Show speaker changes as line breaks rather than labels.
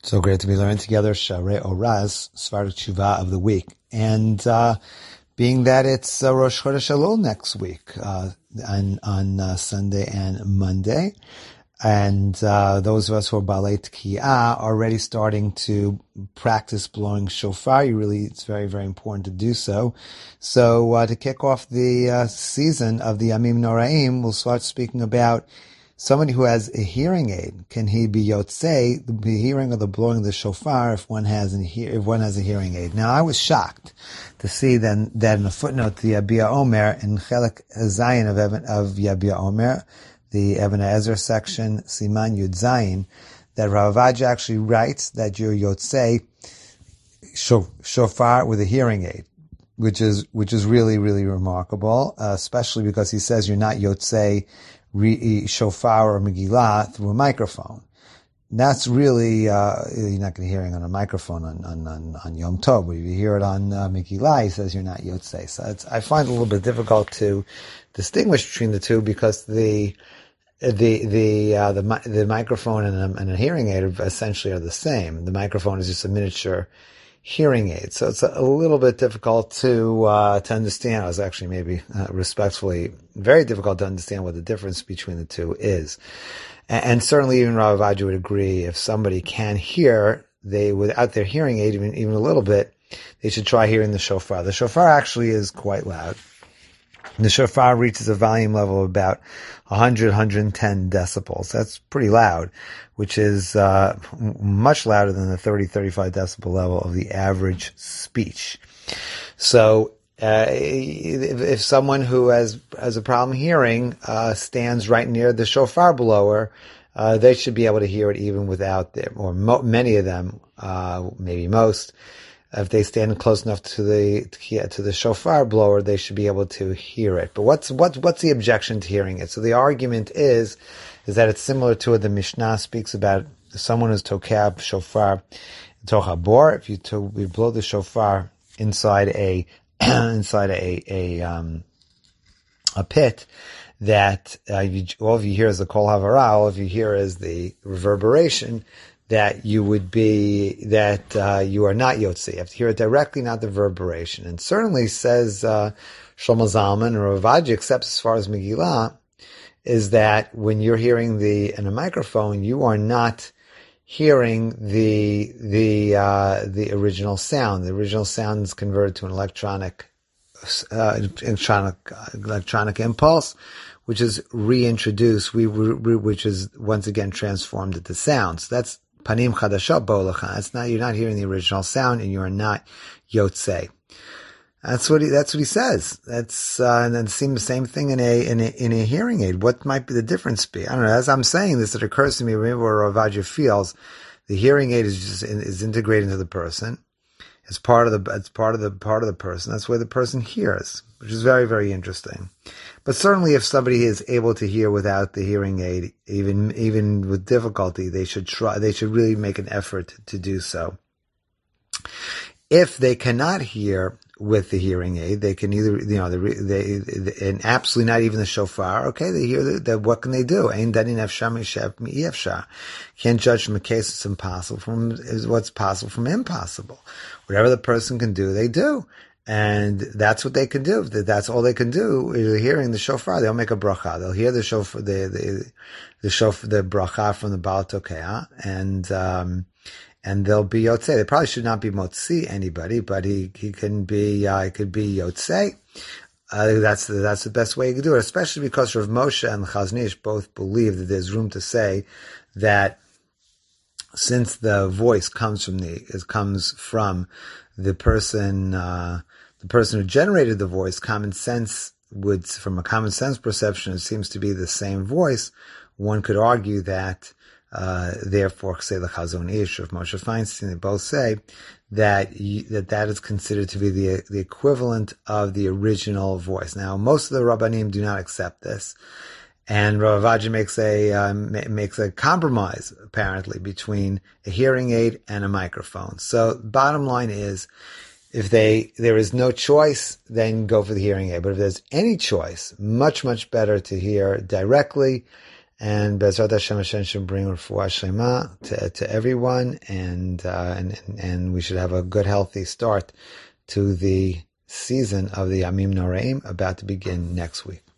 So great to be learning together Sharei Oraz, Svardik Tshuva of the week. And being that it's Rosh Chodesh Elul next week, on Sunday and Monday, and those of us who are Balei Tkiyah are already starting to practice blowing shofar. It's very, very important to do so. So to kick off the season of the Yamim Noraim, we'll start speaking about somebody who has a hearing aid. Can he be yotzei, the hearing or the blowing of the shofar, if one has a hearing aid? Now, I was shocked to see then that in a footnote to Yabia Omer, in Chelek Zayin of Yabia Omer, the Even HaEzer section, Siman Yud Zayin, that Rav Avadia actually writes that you're yotzei shofar with a hearing aid, which is really, really remarkable, especially because he says you're not yotzei shofar or Megillah through a microphone. That's really, you're not going to hear it on a microphone on Yom Tov, but if you hear it on Megillah, he says you're not yotzei. So I find it a little bit difficult to distinguish between the two because the microphone and a hearing aid essentially are the same. The microphone is just a miniature hearing aid. So it's a little bit difficult to understand. I was actually maybe respectfully very difficult to understand what the difference between the two is. And certainly even Rav Avadia would agree if somebody can hear, without their hearing aid even a little bit, they should try hearing the shofar. The shofar actually is quite loud. The shofar reaches a volume level of about 100, 110 decibels. That's pretty loud, which is much louder than the 30, 35 decibel level of the average speech. So if someone who has a problem hearing stands right near the shofar blower, they should be able to hear it even without them, or many of them, maybe most. If they stand close enough to the shofar blower, they should be able to hear it. But what's the objection to hearing it? So the argument is that it's similar to what the Mishnah speaks about. Someone who's tokab shofar tochabor. If you blow the shofar inside a pit, that all you hear is the kol havara. All you hear is the reverberation. That you are not yotzei. You have to hear it directly, not the reverberation. And certainly says Shlomo Zalman, or Rav Avadia accepts as far as Megillah, is that when you're hearing in a microphone, you are not hearing the original sound. The original sound is converted to an electronic impulse, which is reintroduced, which is once again transformed into sound. So that's panim chadashot bo'lecha. You're not hearing the original sound, and you are not yotzei. That's what he says. And then it seems the same thing in a hearing aid. What might be the difference be? I don't know. As I'm saying this, it occurs to me, remember where Rav Avadia feels the hearing aid is integrated into the person. It's part of the person. That's where the person hears, which is very, very interesting. But certainly if somebody is able to hear without the hearing aid, even with difficulty, they should really make an effort to do so. If they cannot hear with the hearing aid, they can either, and absolutely not even the shofar, okay, they hear what can they do? Can't judge from a case that's impossible from what's possible from impossible. Whatever the person can do, they do. And that's what they can do. That's all they can do is hearing the shofar. They'll make a bracha. They'll hear the shofar, the bracha from the Baal Tokea, and they'll be yotzei. They probably should not be motzi anybody, but he could be yotzei. That's the best way you can do it, especially because Rav Moshe and Chazon Ish both believe that there's room to say that since the voice comes from the person who generated the voice, from a common sense perception, it seems to be the same voice. One could argue that, therefore, say the Chazon Ish of Moshe Feinstein, they both say that is considered to be the equivalent of the original voice. Now, most of the Rabbanim do not accept this. And Rav Avadia makes a compromise, apparently, between a hearing aid and a microphone. So bottom line is, if there is no choice, then go for the hearing aid. But if there's any choice, much, much better to hear directly And Bezrat Hashem should bring refuah shlema to everyone, and we should have a good, healthy start to the season of the Yamim Noraim about to begin next week.